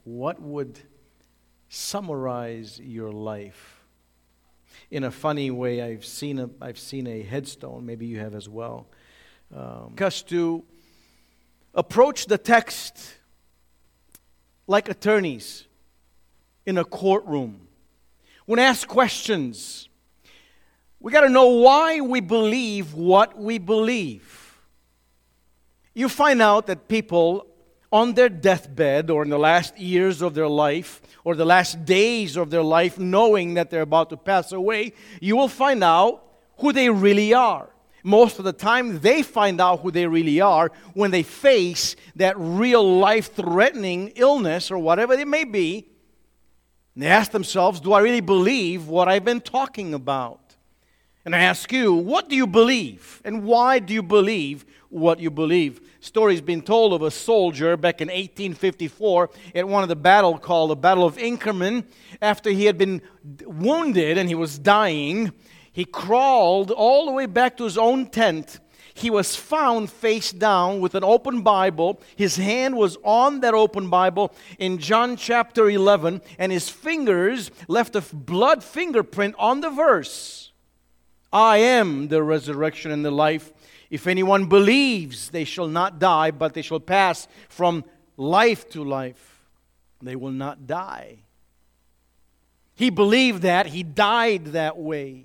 what would summarize your life? In a funny way, I've seen a headstone, maybe you have as well, us to approach the text like attorneys in a courtroom. When asked questions, we got to know why we believe what we believe. You find out that people on their deathbed or in the last years of their life or the last days of their life, knowing that they're about to pass away, you will find out who they really are. Most of the time, they find out who they really are when they face that real life-threatening illness or whatever it may be. And they ask themselves, do I really believe what I've been talking about? And I ask you, what do you believe? And why do you believe what you believe? Story's been told of a soldier back in 1854 at one of the battle called the Battle of Inkerman. After he had been wounded and he was dying, he crawled all the way back to his own tent. He was found face down with an open Bible. His hand was on that open Bible in John chapter 11, and his fingers left a blood fingerprint on the verse. I am the resurrection and the life. If anyone believes, they shall not die, but they shall pass from life to life. They will not die. He believed that. He died that way.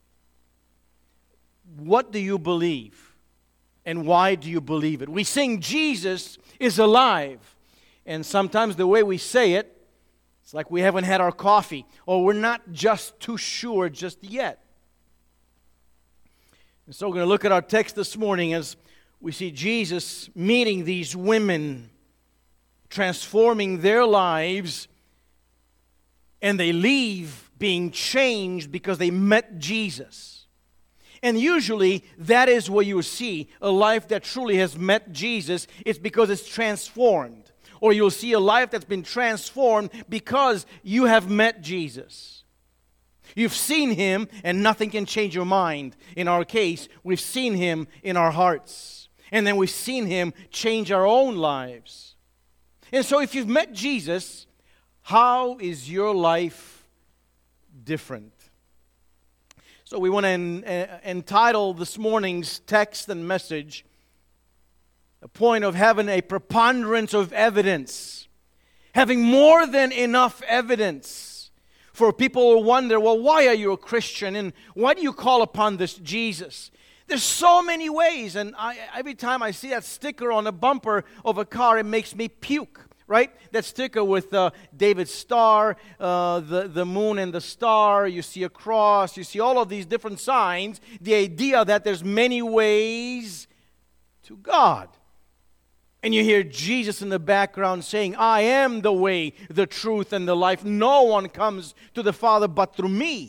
What do you believe? And why do you believe it? We sing Jesus is alive. And sometimes the way we say it, it's like we haven't had our coffee. Or we're not just too sure just yet. And so we're going to look at our text this morning as we see Jesus meeting these women, transforming their lives, and they leave being changed because they met Jesus. And usually that is what you see, a life that truly has met Jesus. It's because it's transformed. Or you'll see a life that's been transformed because you have met Jesus. You've seen Him, and nothing can change your mind. In our case, we've seen Him in our hearts. And then we've seen Him change our own lives. And so if you've met Jesus, how is your life different? So we want to entitle this morning's text and message, a point of having a preponderance of evidence. Having more than enough evidence. For people who wonder, well, why are you a Christian? And why do you call upon this Jesus? There's so many ways. And every time I see that sticker on the bumper of a car, it makes me puke, right? That sticker with David's star, the moon and the star. You see a cross. You see all of these different signs. The idea that there's many ways to God. And you hear Jesus in the background saying, I am the way, the truth, and the life. No one comes to the Father but through me.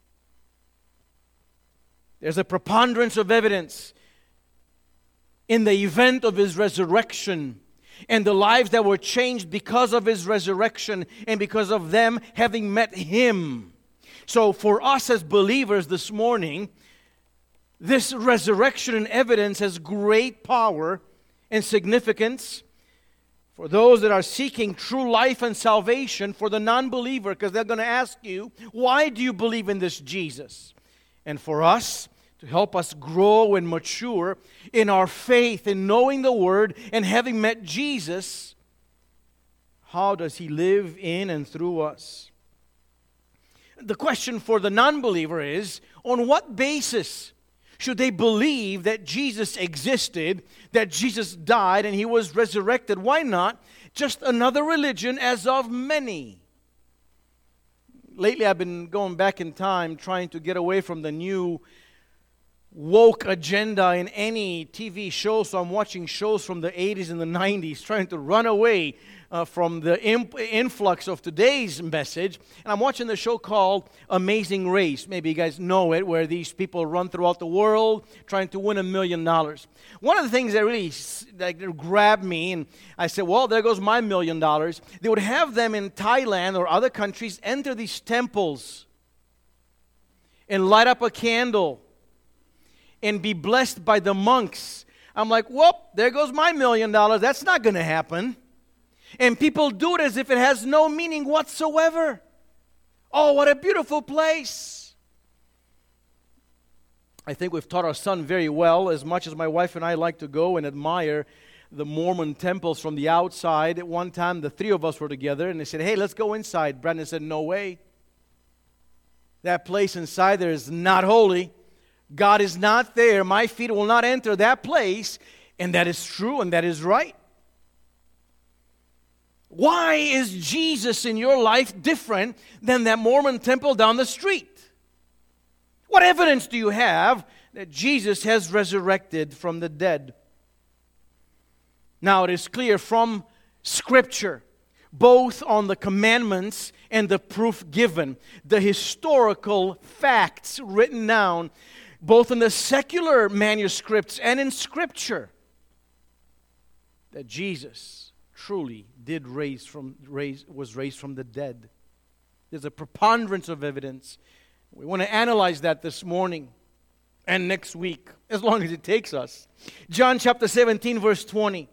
There's a preponderance of evidence in the event of His resurrection and the lives that were changed because of His resurrection and because of them having met Him. So for us as believers this morning, this resurrection and evidence has great power and significance for those that are seeking true life and salvation, for the non-believer, because they're going to ask you, why do you believe in this Jesus? And for us, to help us grow and mature in our faith, in knowing the Word, and having met Jesus, how does He live in and through us? The question for the non-believer is, on what basis should they believe that Jesus existed, that Jesus died, and He was resurrected? Why not just another religion as of many? Lately, I've been going back in time trying to get away from the new woke agenda in any TV show. So I'm watching shows from the 80s and the 90s, trying to run away from the influx of today's message. And I'm watching the show called Amazing Race. Maybe you guys know it, where these people run throughout the world trying to win $1 million. One of the things that really grabbed me, and I said, well, there goes my $1 million. They would have them in Thailand or other countries enter these temples and light up a candle and be blessed by the monks. I'm like, whoop, there goes my $1 million. That's not going to happen. And people do it as if it has no meaning whatsoever. Oh, what a beautiful place. I think we've taught our son very well, as much as my wife and I like to go and admire the Mormon temples from the outside. At one time, the three of us were together, and they said, hey, let's go inside. Brandon said, no way. That place inside there is not holy. God is not there. My feet will not enter that place. And that is true, and that is right. Why is Jesus in your life different than that Mormon temple down the street? What evidence do you have that Jesus has resurrected from the dead? Now, it is clear from Scripture, both on the commandments and the proof given, the historical facts written down, both in the secular manuscripts and in Scripture, that Jesus truly was raised from the dead. There's a preponderance of evidence. We want to analyze that this morning and next week, as long as it takes us. John chapter 17, verse 20.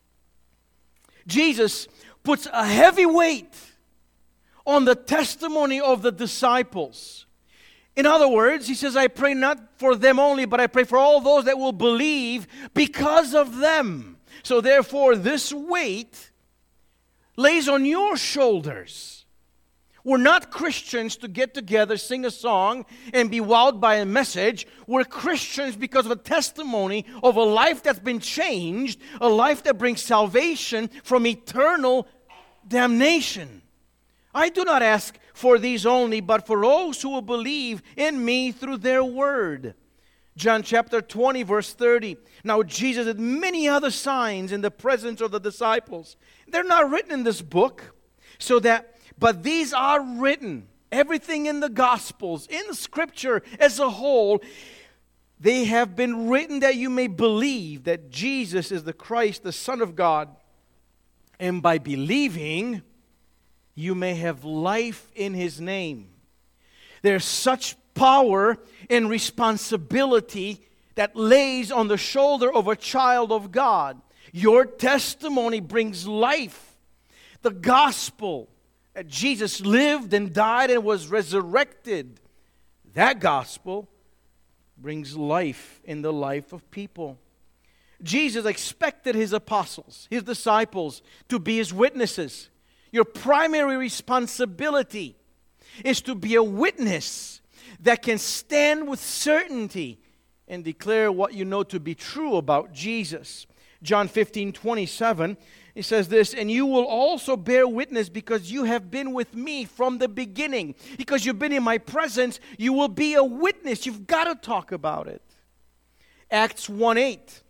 Jesus puts a heavy weight on the testimony of the disciples. In other words, he says, I pray not for them only, but I pray for all those that will believe because of them. So therefore, this weight lays on your shoulders. We're not Christians to get together, sing a song, and be wowed by a message. We're Christians because of a testimony of a life that's been changed, a life that brings salvation from eternal damnation. I do not ask for these only, but for those who will believe in me through their word. John chapter 20, verse 30. Now Jesus did many other signs in the presence of the disciples. They're not written in this book, but these are written. Everything in the Gospels, in Scripture as a whole, they have been written that you may believe that Jesus is the Christ, the Son of God. And by believing, you may have life in His name. There's such power and responsibility that lays on the shoulder of a child of God. Your testimony brings life. The gospel that Jesus lived and died and was resurrected, that gospel brings life in the life of people. Jesus expected His apostles, His disciples, to be His witnesses. Your primary responsibility is to be a witness that can stand with certainty and declare what you know to be true about Jesus. John 15:27, it says this, and you will also bear witness because you have been with me from the beginning. Because you've been in my presence, you will be a witness. You've got to talk about it. Acts 1:8,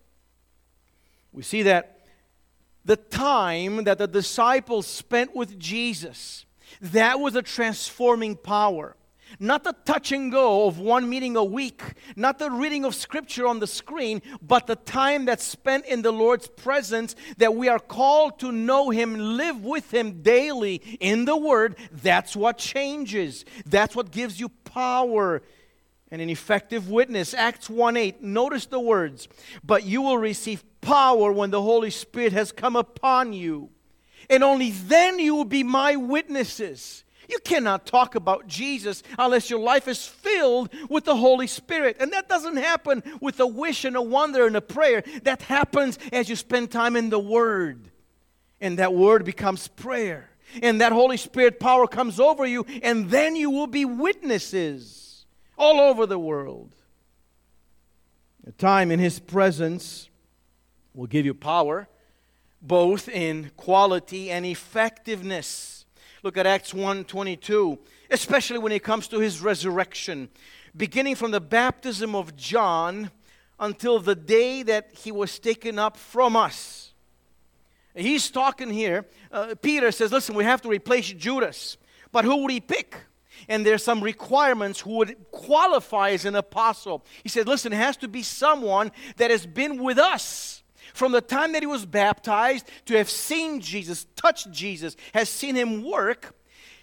we see that the time that the disciples spent with Jesus, that was a transforming power. Not the touch and go of one meeting a week, not the reading of Scripture on the screen, but the time that's spent in the Lord's presence, that we are called to know Him, live with Him daily in the Word. That's what changes. That's what gives you power and an effective witness. Acts 1:8, notice the words, but you will receive power when the Holy Spirit has come upon you, and only then you will be my witnesses. You cannot talk about Jesus unless your life is filled with the Holy Spirit. And that doesn't happen with a wish and a wonder and a prayer. That happens as you spend time in the Word. And that Word becomes prayer. And that Holy Spirit power comes over you. And then you will be witnesses all over the world. A time in His presence will give you power, both in quality and effectiveness. Look at Acts 1:22, especially when it comes to His resurrection. Beginning from the baptism of John until the day that He was taken up from us. He's talking here. Peter says, listen, we have to replace Judas. But who would He pick? And there's some requirements who would qualify as an apostle. He said, listen, it has to be someone that has been with us from the time that He was baptized, to have seen Jesus, touched Jesus, has seen Him work,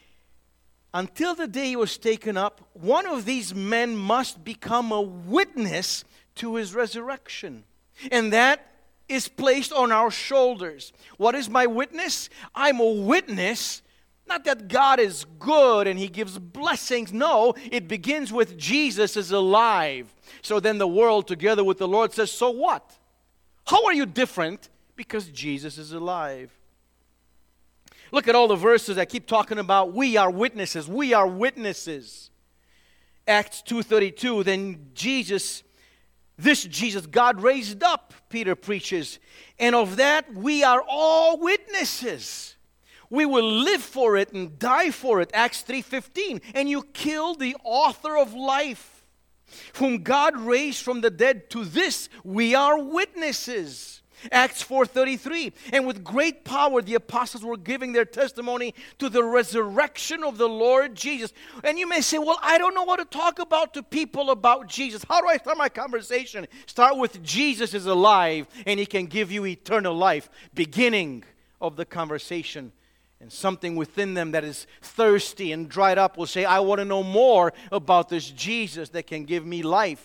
until the day He was taken up. One of these men must become a witness to His resurrection. And that is placed on our shoulders. What is my witness? I'm a witness, not that God is good and He gives blessings. No, it begins with Jesus is alive. So then the world together with the Lord says, so what? How are you different? Because Jesus is alive. Look at all the verses I keep talking about. We are witnesses. We are witnesses. Acts 2:32, then this Jesus God raised up, Peter preaches, and of that we are all witnesses. We will live for it and die for it, Acts 3:15. And you killed the author of life, whom God raised from the dead. To this we are witnesses. Acts 4:33. And with great power the apostles were giving their testimony to the resurrection of the Lord Jesus. And you may say, well, I don't know what to talk about to people about Jesus. How do I start my conversation? Start with Jesus is alive and He can give you eternal life. Beginning of the conversation. And something within them that is thirsty and dried up will say, I want to know more about this Jesus that can give me life.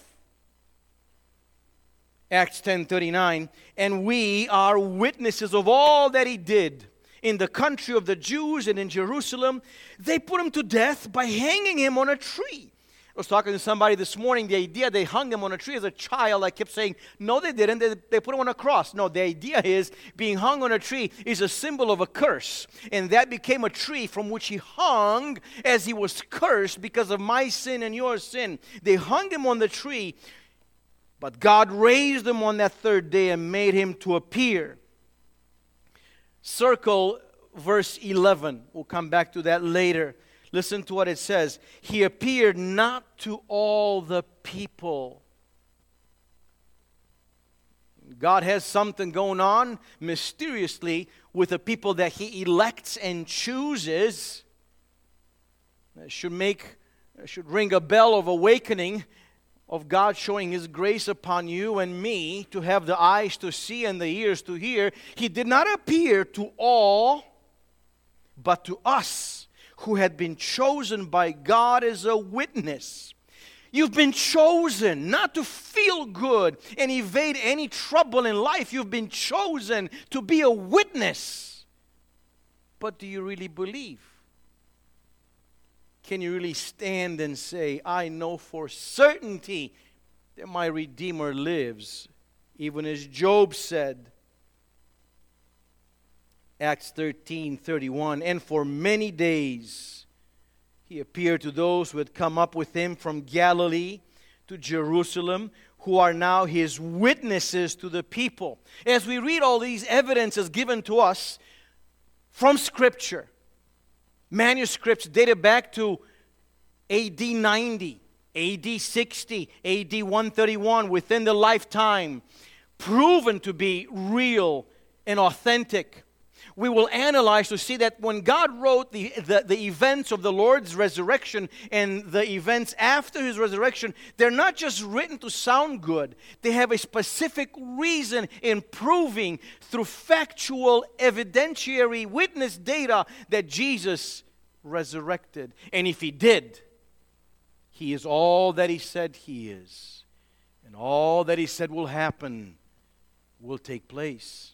Acts 10:39, and we are witnesses of all that He did in the country of the Jews and in Jerusalem. They put Him to death by hanging Him on a tree. I was talking to somebody this morning, the idea they hung Him on a tree as a child, I kept saying, no they didn't, they put Him on a cross. No, the idea is being hung on a tree is a symbol of a curse. And that became a tree from which He hung as He was cursed because of my sin and your sin. They hung Him on the tree, but God raised Him on that third day and made Him to appear. Circle verse 11. We'll come back to that later. Listen to what it says. He appeared not to all the people. God has something going on mysteriously with the people that He elects and chooses. That should ring a bell of awakening of God showing His grace upon you and me to have the eyes to see and the ears to hear. He did not appear to all, but to us who had been chosen by God as a witness. You've been chosen not to feel good and evade any trouble in life. You've been chosen to be a witness. But do you really believe? Can you really stand and say, I know for certainty that my Redeemer lives, even as Job said? Acts 13:31, and for many days He appeared to those who had come up with Him from Galilee to Jerusalem, who are now His witnesses to the people. As we read all these evidences given to us from Scripture, manuscripts dated back to AD 90, AD 60, AD 131, within the lifetime, proven to be real and authentic. We will analyze to see that when God wrote the events of the Lord's resurrection and the events after His resurrection, they're not just written to sound good. They have a specific reason in proving through factual, evidentiary witness data that Jesus resurrected. And if He did, He is all that He said He is. And all that He said will happen will take place.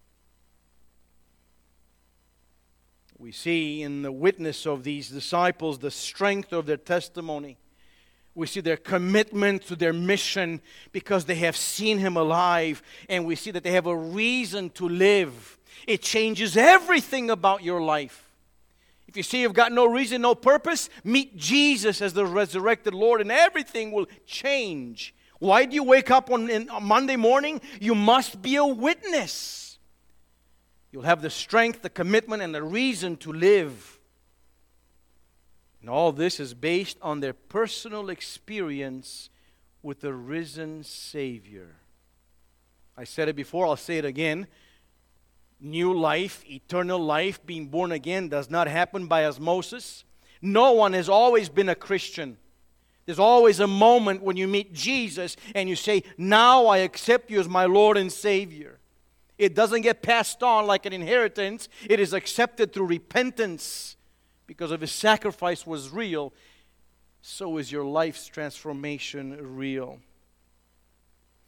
We see in the witness of these disciples the strength of their testimony. We see their commitment to their mission because they have seen Him alive, and we see that they have a reason to live. It changes everything about your life. If you see you've got no reason, no purpose, meet Jesus as the resurrected Lord and everything will change. Why do you wake up on Monday morning? You must be a witness. You'll have the strength, the commitment, and the reason to live. And all this is based on their personal experience with the risen Savior. I said it before, I'll say it again. New life, eternal life, being born again does not happen by osmosis. No one has always been a Christian. There's always a moment when you meet Jesus and you say, now I accept you as my Lord and Savior. It doesn't get passed on like an inheritance. It is accepted through repentance because of His sacrifice was real. So is your life's transformation real.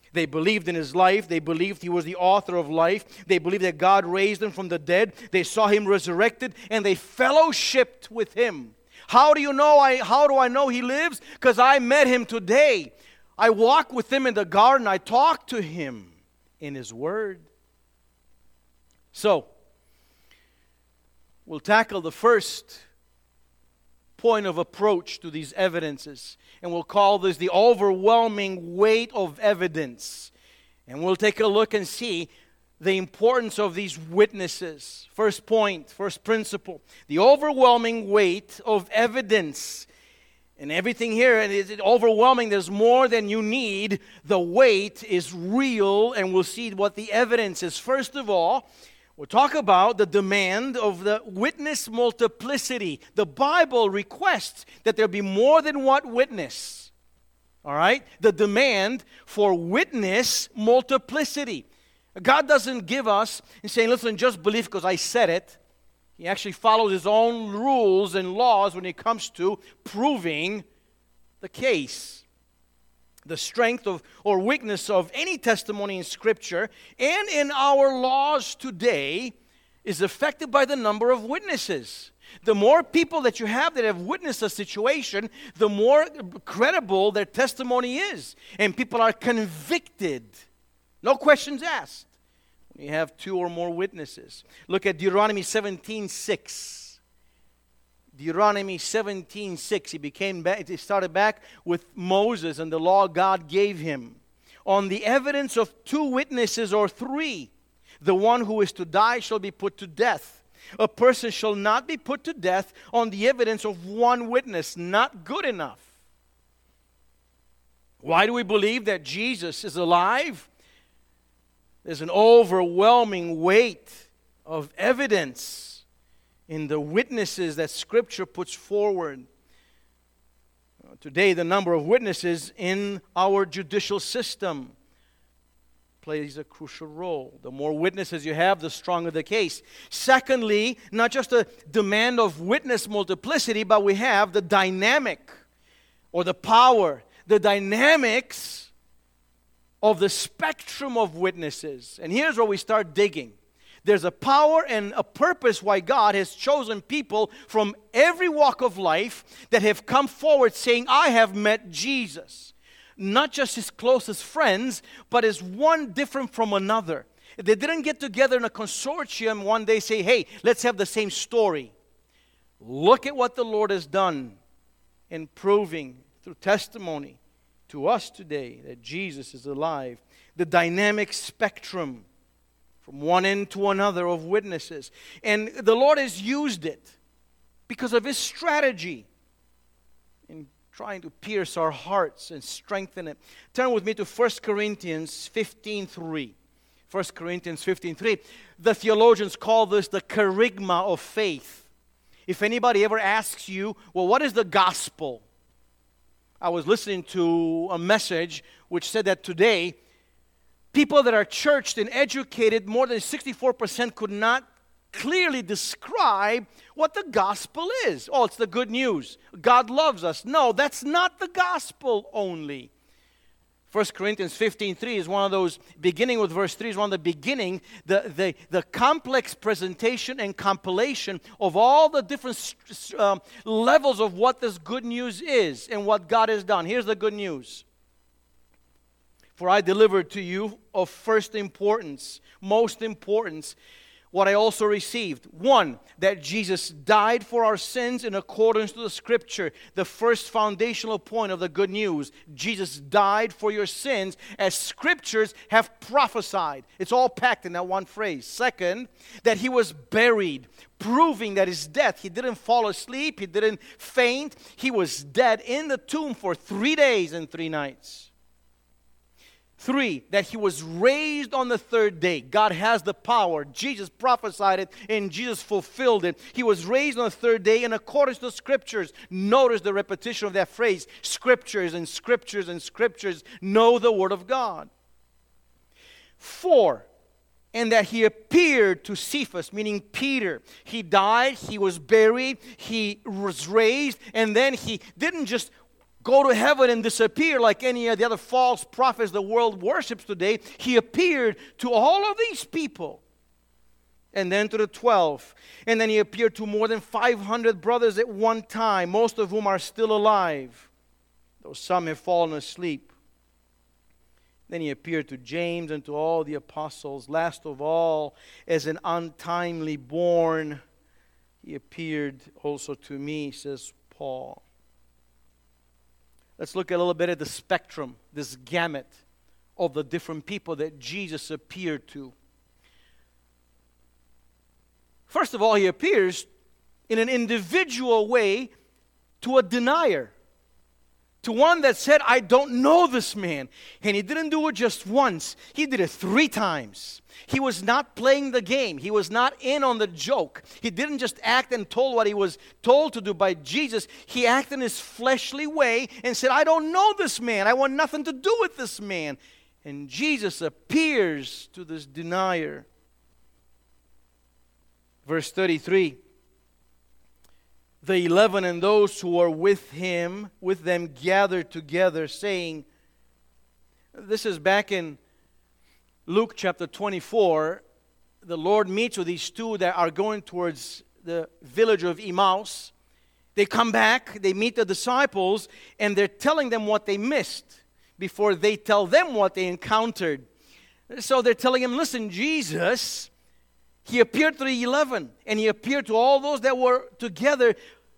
They believed in his life. They believed he was the author of life. They believed that God raised him from the dead. They saw him resurrected, and they fellowshipped with him. How do I know he lives? Because I met him today. I walked with him in the garden. I talked to him in his word. So, we'll tackle the first point of approach to these evidences, and we'll call this the overwhelming weight of evidence. And we'll take a look and see the importance of these witnesses. First point, first principle, the overwhelming weight of evidence. And everything here is overwhelming. There's more than you need. The weight is real, and we'll see what the evidence is. First of all, we'll talk about the demand of the witness multiplicity. The Bible requests that there be more than one witness. All right? The demand for witness multiplicity. God doesn't give us and saying, listen, just believe because I said it. He actually follows his own rules and laws when it comes to proving the case. The strength of or weakness of any testimony in Scripture and in our laws today is affected by the number of witnesses. The more people that you have that have witnessed a situation, the more credible their testimony is. And people are convicted. No questions asked. When you have two or more witnesses. Look at Deuteronomy 17:6. Deuteronomy 17:6. He started back with Moses and the law God gave him. On the evidence of two witnesses or three, the one who is to die shall be put to death. A person shall not be put to death on the evidence of one witness. Not good enough. Why do we believe that Jesus is alive? There's an overwhelming weight of evidence in the witnesses that Scripture puts forward. Today, the number of witnesses in our judicial system plays a crucial role. The more witnesses you have, the stronger the case. Secondly, not just the demand of witness multiplicity, but we have the dynamic or the power, the dynamics of the spectrum of witnesses. And here's where we start digging. There's a power and a purpose why God has chosen people from every walk of life that have come forward saying, I have met Jesus. Not just his closest friends, but as one different from another. They didn't get together in a consortium one day say, hey, let's have the same story. Look at what the Lord has done in proving through testimony to us today that Jesus is alive. The dynamic spectrum from one end to another of witnesses. And the Lord has used it because of his strategy in trying to pierce our hearts and strengthen it. Turn with me to 1 Corinthians 15:3. 1 Corinthians 15:3. The theologians call this the kerygma of faith. If anybody ever asks you, well, what is the gospel? I was listening to a message which said that today, people that are churched and educated, more than 64% could not clearly describe what the gospel is. Oh, it's the good news. God loves us. No, that's not the gospel only. 1 Corinthians 15:3 is one of those, beginning with verse 3, is one of the beginning, the complex presentation and compilation of all the different levels of what this good news is and what God has done. Here's the good news. For I delivered to you of first importance, most importance, what I also received. One, that Jesus died for our sins in accordance to the Scripture. The first foundational point of the good news. Jesus died for your sins as Scriptures have prophesied. It's all packed in that one phrase. Second, that he was buried, proving that his death, he didn't fall asleep, he didn't faint. He was dead in the tomb for 3 days and 3 nights. 3, that he was raised on the 3rd day. God has the power. Jesus prophesied it and Jesus fulfilled it. He was raised on the 3rd day in accordance to the Scriptures. Notice the repetition of that phrase. Scriptures and Scriptures and Scriptures know the Word of God. 4, and that he appeared to Cephas, meaning Peter. He died, he was buried, he was raised, and then he didn't just go to heaven and disappear like any of the other false prophets the world worships today. He appeared to all of these people. And then to the 12. And then he appeared to more than 500 brothers at one time, most of whom are still alive, though some have fallen asleep. Then he appeared to James and to all the apostles. Last of all, as an untimely born, he appeared also to me, says Paul. Let's look a little bit at the spectrum, this gamut of the different people that Jesus appeared to. First of all, he appears in an individual way to a denier, to one that said, I don't know this man. And he didn't do it just once. He did it 3 times. He was not playing the game. He was not in on the joke. He didn't just act and told what he was told to do by Jesus. He acted in his fleshly way and said, I don't know this man. I want nothing to do with this man. And Jesus appears to this denier. Verse 33, the 11 and those who were with them gathered together, saying, this is back in Luke chapter 24. The Lord meets with these 2 that are going towards the village of Emmaus. They come back, they meet the disciples, and they're telling them what they missed before they tell them what they encountered. So they're telling him, listen, Jesus, he appeared to the 11, and he appeared to all those that were together,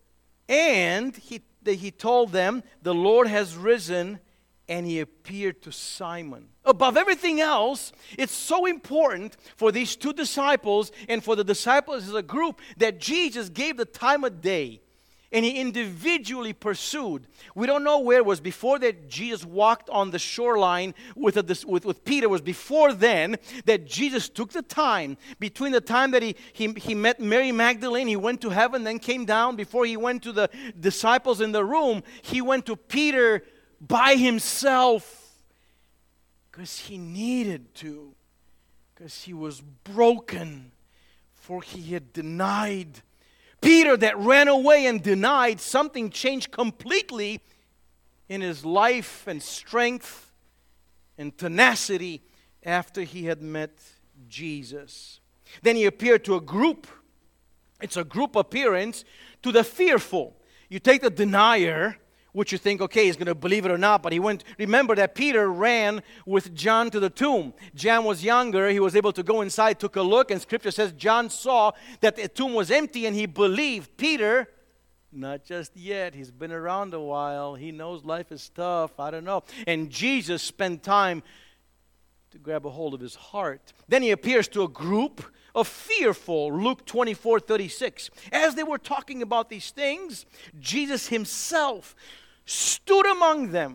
and he told them, the Lord has risen, and he appeared to Simon. Above everything else, it's so important for these 2 disciples and for the disciples as a group that Jesus gave the time of day. And he individually pursued. We don't know where it was before that Jesus walked on the shoreline with Peter. It was before then that Jesus took the time, between the time that he met Mary Magdalene, he went to heaven, then came down. Before he went to the disciples in the room, he went to Peter by himself because he needed to, because he was broken, for he had denied. Peter that ran away and denied, something changed completely in his life and strength and tenacity after he had met Jesus. Then he appeared to a group. It's a group appearance to the fearful. You take the denier, which you think, okay, he's going to believe it or not, but he went. Remember that Peter ran with John to the tomb. John was younger. He was able to go inside, took a look, and Scripture says John saw that the tomb was empty, and he believed. Peter, not just yet. He's been around a while. He knows life is tough. I don't know. And Jesus spent time to grab a hold of his heart. Then he appears to a group of fearful, Luke 24:36. As they were talking about these things, Jesus himself stood among them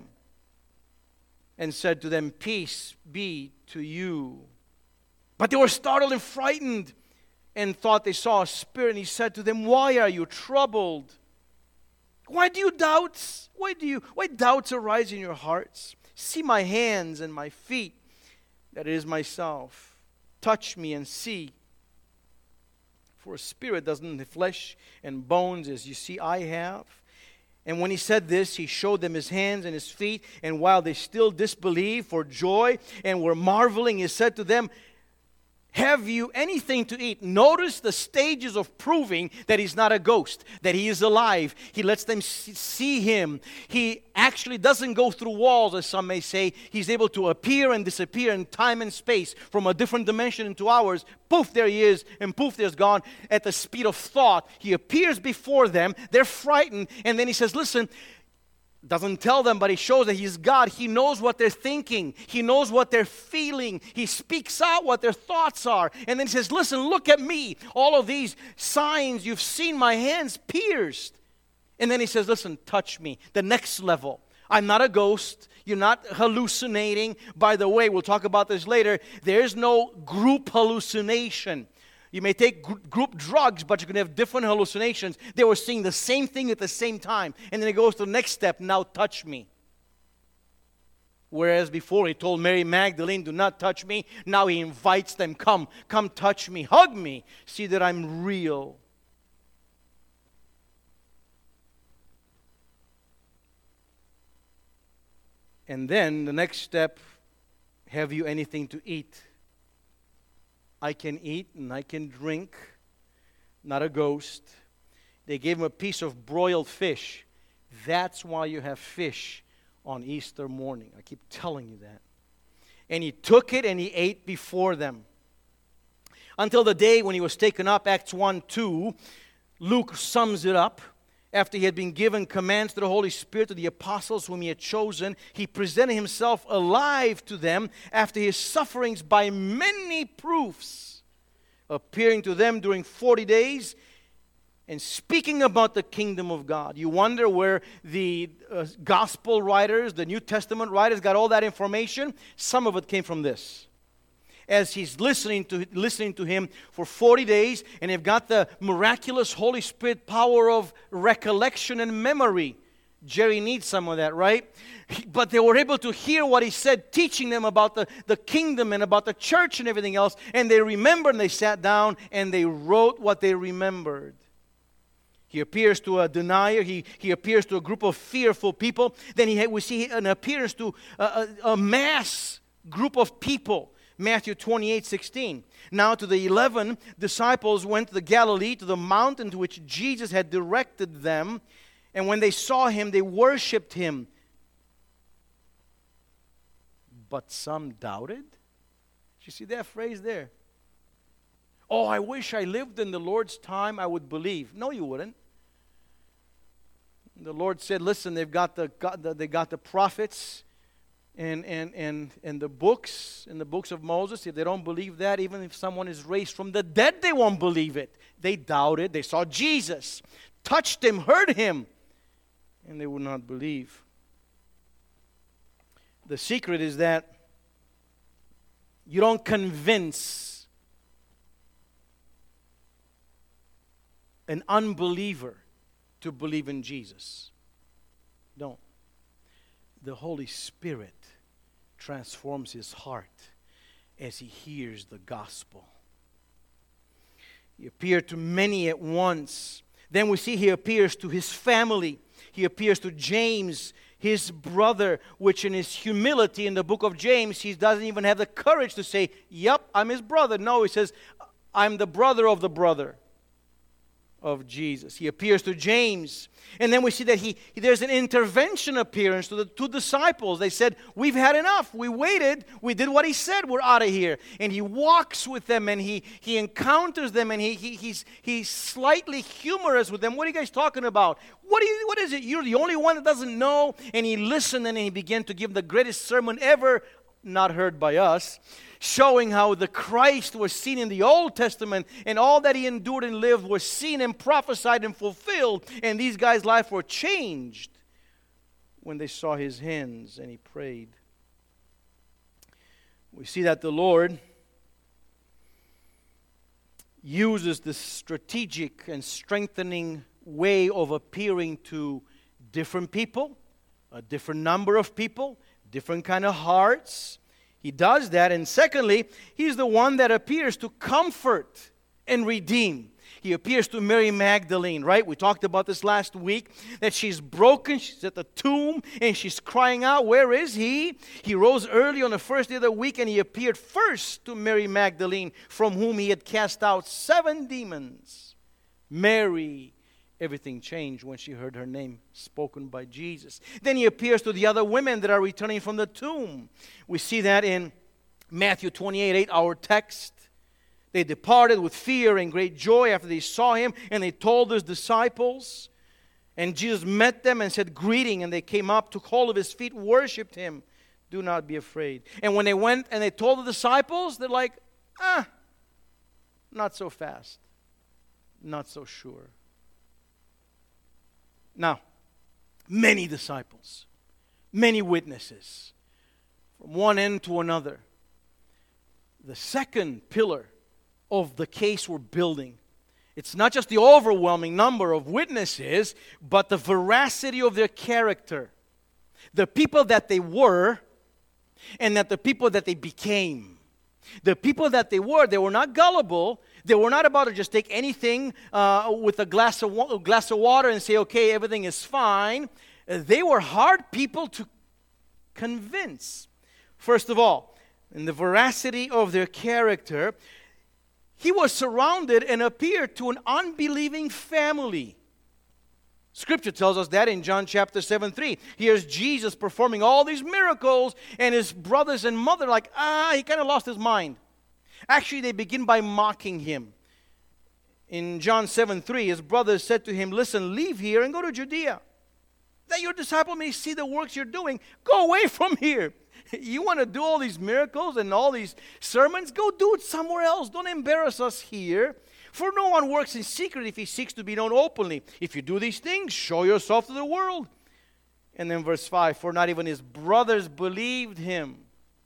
and said to them, peace be to you. But they were startled and frightened and thought they saw a spirit. And he said to them, why are you troubled? Why do you doubt? Why doubts arise in your hearts? See my hands and my feet, that it is myself. Touch me and see. For a spirit doesn't have flesh and bones as you see I have. And when he said this, he showed them his hands and his feet. And while they still disbelieved for joy and were marveling, he said to them, have you anything to eat? Notice the stages of proving that he's not a ghost, that he is alive. He lets them see him. He actually doesn't go through walls, as some may say. He's able to appear and disappear in time and space from a different dimension into ours. Poof, there he is, and poof, there's gone. At the speed of thought, he appears before them. They're frightened, and then he says, listen, doesn't tell them, but he shows that he's God. He knows what they're thinking. He knows what they're feeling. He speaks out what their thoughts are. And then he says, listen, look at me. All of these signs, you've seen my hands pierced. And then he says, listen, touch me. The next level. I'm not a ghost. You're not hallucinating. By the way, we'll talk about this later. There's no group hallucination. You may take group drugs, but you can have different hallucinations. They were seeing the same thing at the same time. And then it goes to the next step, now touch me. Whereas before he told Mary Magdalene, do not touch me. Now he invites them, come touch me, hug me, see that I'm real. And then the next step, have you anything to eat? I can eat and I can drink, not a ghost. They gave him a piece of broiled fish. That's why you have fish on Easter morning. I keep telling you that. And he took it and he ate before them. Until the day when he was taken up, Acts 1:2, Luke sums it up. After he had been given commands to the Holy Spirit to the apostles whom he had chosen, he presented himself alive to them after his sufferings by many proofs, appearing to them during 40 days and speaking about the kingdom of God. You wonder where the gospel writers, the New Testament writers got all that information? Some of it came from this. As he's listening to him for 40 days, and they've got the miraculous Holy Spirit power of recollection and memory. Jerry needs some of that, right? But they were able to hear what he said, teaching them about the kingdom and about the church and everything else. And they remembered, and they sat down, and they wrote what they remembered. He appears to a denier. He appears to a group of fearful people. Then we see an appearance to a mass group of people. Matthew 28:16. Now to the 11 disciples went to the Galilee, to the mountain to which Jesus had directed them. And when they saw him, they worshipped him. But some doubted. Did you see that phrase there? Oh, I wish I lived in the Lord's time, I would believe. No, you wouldn't. The Lord said, listen, they got the prophets and the books, in the books of Moses. If they don't believe that, even if someone is raised from the dead, they won't believe it. They doubted. They saw Jesus, touched him, heard him, and they would not believe. The secret is that you don't convince an unbeliever to believe in Jesus. Don't. The Holy Spirit transforms his heart as he hears the gospel. He appeared to many at once. Then we see he appears to his family. He appears to James, his brother, which in his humility in the book of James, he doesn't even have the courage to say, yep, I'm his brother. No, he says, I'm the brother of the brother of Jesus. He appears to James. And then we see that there's an intervention appearance to the two disciples. They said, we've had enough. We waited. We did what he said. We're out of here. And he walks with them and he encounters them and he's slightly humorous with them. What are you guys talking about? What is it? You're the only one that doesn't know. And he listened and he began to give the greatest sermon ever not heard by us, showing how the Christ was seen in the Old Testament and all that he endured and lived was seen and prophesied and fulfilled. And these guys' lives were changed when they saw his hands and he prayed. We see that the Lord uses this strategic and strengthening way of appearing to different people, a different number of people, different kind of hearts. He does that. And secondly, he's the one that appears to comfort and redeem. He appears to Mary Magdalene, right? We talked about this last week, that she's broken. She's at the tomb and she's crying out, where is he? He rose early on the first day of the week and he appeared first to Mary Magdalene, from whom he had cast out 7 demons. Mary, everything changed when she heard her name spoken by Jesus. Then he appears to the other women that are returning from the tomb. We see that in Matthew 28:8, our text. They departed with fear and great joy after they saw him, and they told his disciples. And Jesus met them and said, greeting, and they came up, took hold of his feet, worshipped him. Do not be afraid. And when they went and they told the disciples, they're like, not so fast, not so sure. Now, many disciples, many witnesses, from one end to another. The second pillar of the case we're building, it's not just the overwhelming number of witnesses, but the veracity of their character. The people that they were, and that the people that they became. The people that they were not gullible. They were not about to just take anything with a glass of water and say, okay, everything is fine. They were hard people convinced. First of all, in the veracity of their character, he was surrounded and appeared to an unbelieving family. Scripture tells us that in John chapter 7:3. Here's Jesus performing all these miracles, and his brothers and mother like, he kind of lost his mind. Actually, they begin by mocking him. In John 7:3, his brothers said to him, listen, leave here and go to Judea, that your disciple may see the works you're doing. Go away from here. You want to do all these miracles and all these sermons? Go do it somewhere else. Don't embarrass us here. For no one works in secret if he seeks to be known openly. If you do these things, show yourself to the world. And then verse 5, for not even his brothers believed him.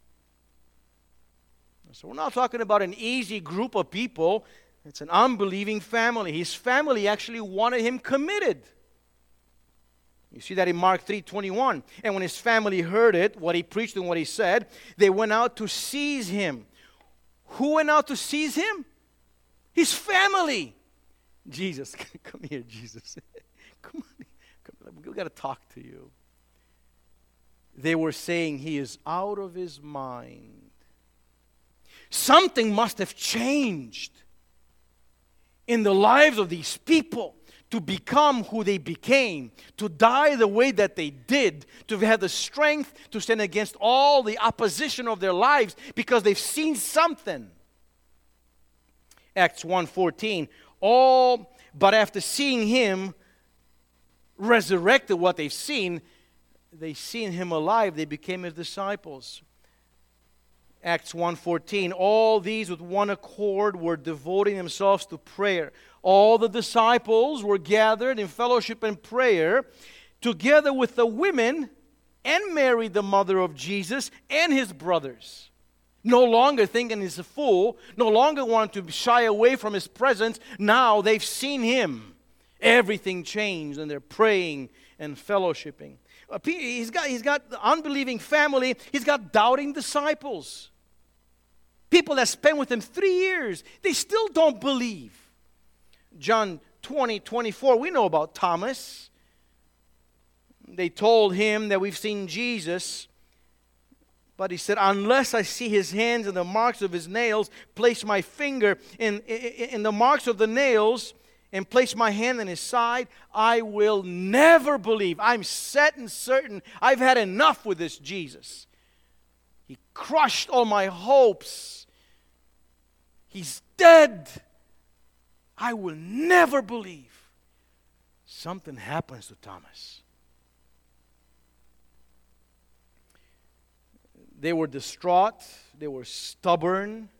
So we're not talking about an easy group of people. It's an unbelieving family. His family actually wanted him committed. You see that in Mark 3:21. And when his family heard it, what he preached and what he said, they went out to seize him. Who went out to seize him? His family. Jesus, come here, Jesus. Come on, we've got to talk to you. They were saying he is out of his mind. Something must have changed in the lives of these people to become who they became, to die the way that they did, to have the strength to stand against all the opposition of their lives because they've seen something. Acts 1:14, but after seeing him resurrected, what they've seen him alive, they became his disciples. Acts 1:14, all these with one accord were devoting themselves to prayer. All the disciples were gathered in fellowship and prayer, together with the women and Mary, the mother of Jesus, and his brothers. No longer thinking he's a fool, no longer wanting to shy away from his presence. Now they've seen him. Everything changed, and they're praying and fellowshipping. He's got the unbelieving family. He's got doubting disciples. People that spent with him 3 years, they still don't believe. John 20:24, we know about Thomas. They told him that we've seen Jesus, but he said, unless I see his hands and the marks of his nails, place my finger in the marks of the nails, and place my hand in his side, I will never believe. I'm set and certain. I've had enough with this Jesus. He crushed all my hopes. He's dead. I will never believe. Something happens to Thomas. They were distraught. They were stubborn.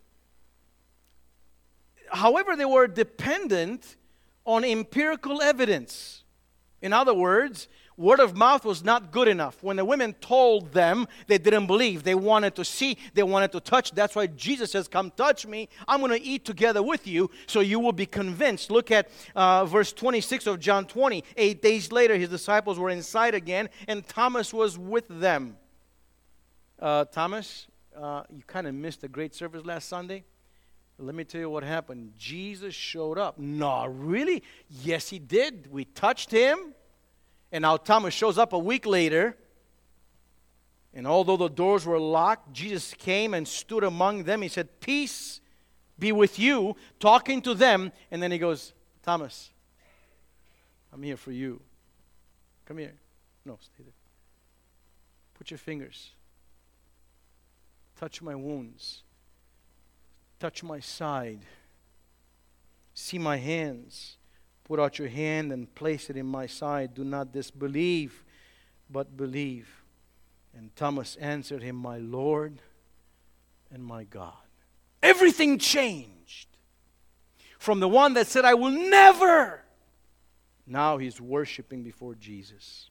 However, they were dependent on empirical evidence. In other words, word of mouth was not good enough. When the women told them, they didn't believe. They wanted to see, they wanted to touch. That's why Jesus says, come touch me. I'm going to eat together with you so you will be convinced. Look at verse 26 of John 20. 8 days later, his disciples were inside again, and Thomas was with them. Thomas, you kind of missed the great service last Sunday. Let me tell you what happened. Jesus showed up. No, really? Yes, he did. We touched him. And now Thomas shows up a week later. And although the doors were locked, Jesus came and stood among them. He said, peace be with you, talking to them. And then he goes, Thomas, I'm here for you. Come here. No, stay there. Put your fingers. Touch my wounds. Touch my side. See my hands. Put out your hand and place it in my side. Do not disbelieve, but believe. And Thomas answered him, my Lord and my God. Everything changed. From the one that said, I will never. Now he's worshiping before Jesus.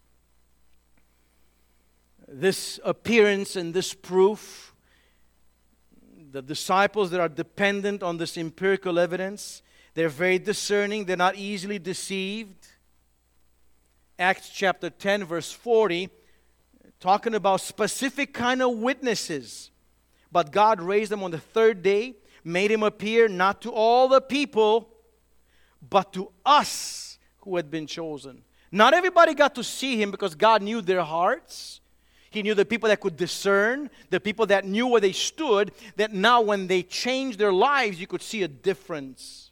This appearance and this proof, the disciples that are dependent on this empirical evidence, they're very discerning. They're not easily deceived. Acts chapter 10, verse 40, talking about specific kind of witnesses. But God raised them on the third day, made him appear not to all the people, but to us who had been chosen. Not everybody got to see him because God knew their hearts. He knew the people that could discern, the people that knew where they stood, that now when they changed their lives, you could see a difference.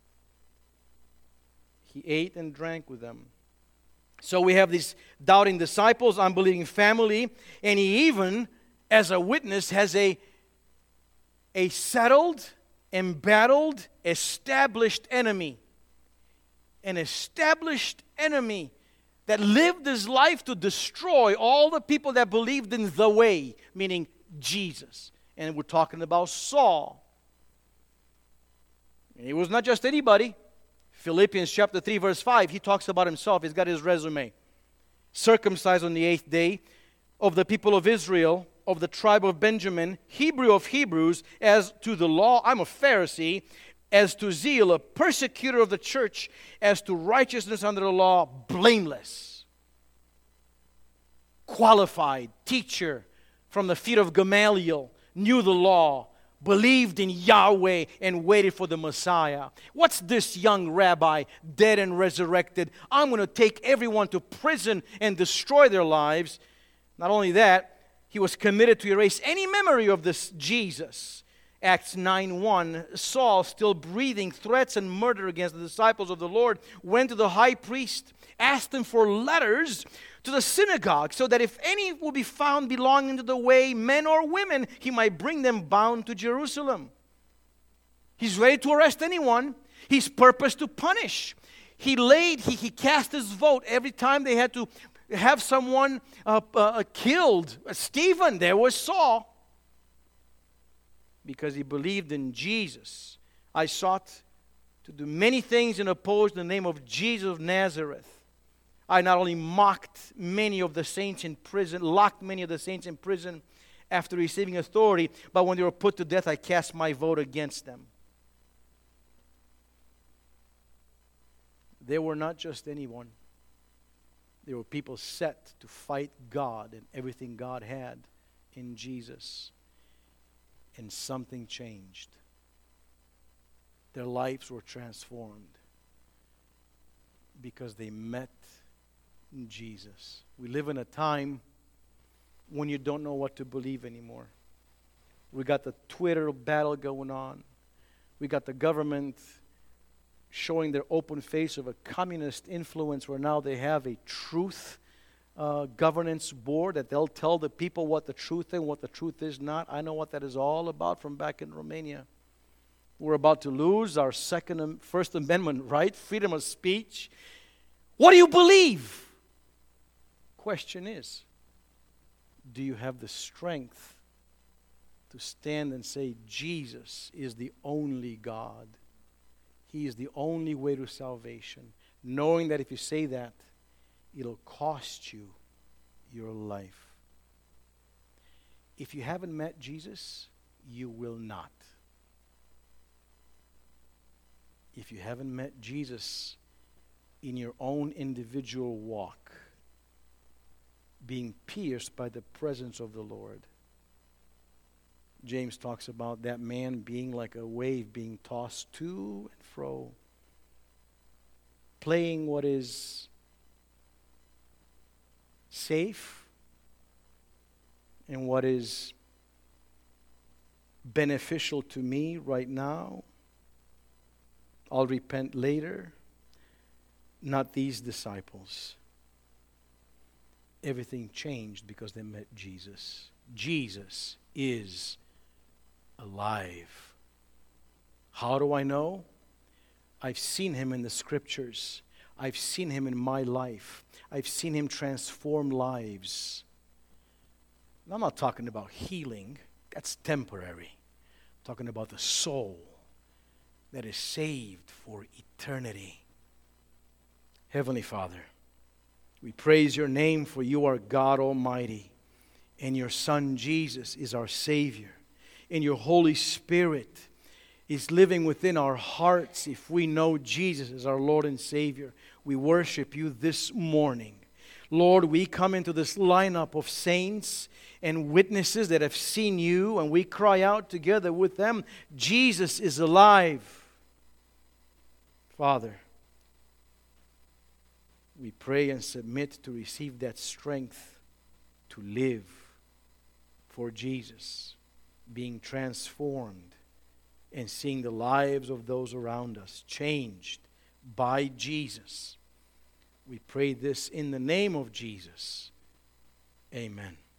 He ate and drank with them. So we have these doubting disciples, unbelieving family, and he even, as a witness, has a settled, embattled, established enemy. An established enemy that lived his life to destroy all the people that believed in the way, meaning Jesus. And we're talking about Saul. And he was not just anybody. Philippians chapter 3 verse 5, he talks about himself. He's got his resume. Circumcised on the 8th day, of the people of Israel, of the tribe of Benjamin, Hebrew of Hebrews, as to the law, I'm a Pharisee, as to zeal, a persecutor of the church, as to righteousness under the law, blameless. Qualified teacher from the feet of Gamaliel, knew the law, believed in Yahweh, and waited for the Messiah. What's this young rabbi, dead and resurrected? I'm going to take everyone to prison and destroy their lives. Not only that, he was committed to erase any memory of this Jesus. Acts 9:1, Saul, still breathing threats and murder against the disciples of the Lord, went to the high priest, asked him for letters to the synagogue, so that if any will be found belonging to the way, men or women, he might bring them bound to Jerusalem. He's ready to arrest anyone. He's purposed to punish. He cast his vote every time they had to have someone killed. Stephen, there was Saul. Because he believed in Jesus. I sought to do many things and oppose the name of Jesus of Nazareth. I not only mocked many of the saints in prison, locked many of the saints in prison after receiving authority, but when they were put to death, I cast my vote against them. They were not just anyone. They were people set to fight God and everything God had in Jesus. And something changed. Their lives were transformed because they met Jesus. We live in a time when you don't know what to believe anymore. We got the Twitter battle going on. We got the government showing their open face of a communist influence, where now they have a truth governance board that they'll tell the people what the truth is and what the truth is not. I know what that is all about from back in Romania. We're about to lose our First Amendment right, freedom of speech. What do you believe? Question is, do you have the strength to stand and say Jesus is the only God? He is the only way to salvation, knowing that if you say that, it'll cost you your life. If you haven't met Jesus, you will not. If you haven't met Jesus in your own individual walk, being pierced by the presence of the Lord. James talks about that man being like a wave being tossed to and fro, playing what is safe and what is beneficial to me right now. I'll repent later. Not these disciples. Everything changed because they met Jesus. Jesus is alive. How do I know? I've seen him in the scriptures. I've seen him in my life. I've seen him transform lives. And I'm not talking about healing. That's temporary. I'm talking about the soul that is saved for eternity. Heavenly Father, we praise your name, for you are God Almighty, and your Son Jesus is our Savior, and your Holy Spirit is living within our hearts if we know Jesus as our Lord and Savior. We worship you this morning. Lord, we come into this lineup of saints and witnesses that have seen you, and we cry out together with them, Jesus is alive. Father, we pray and submit to receive that strength to live for Jesus, being transformed and seeing the lives of those around us changed by Jesus. We pray this in the name of Jesus. Amen.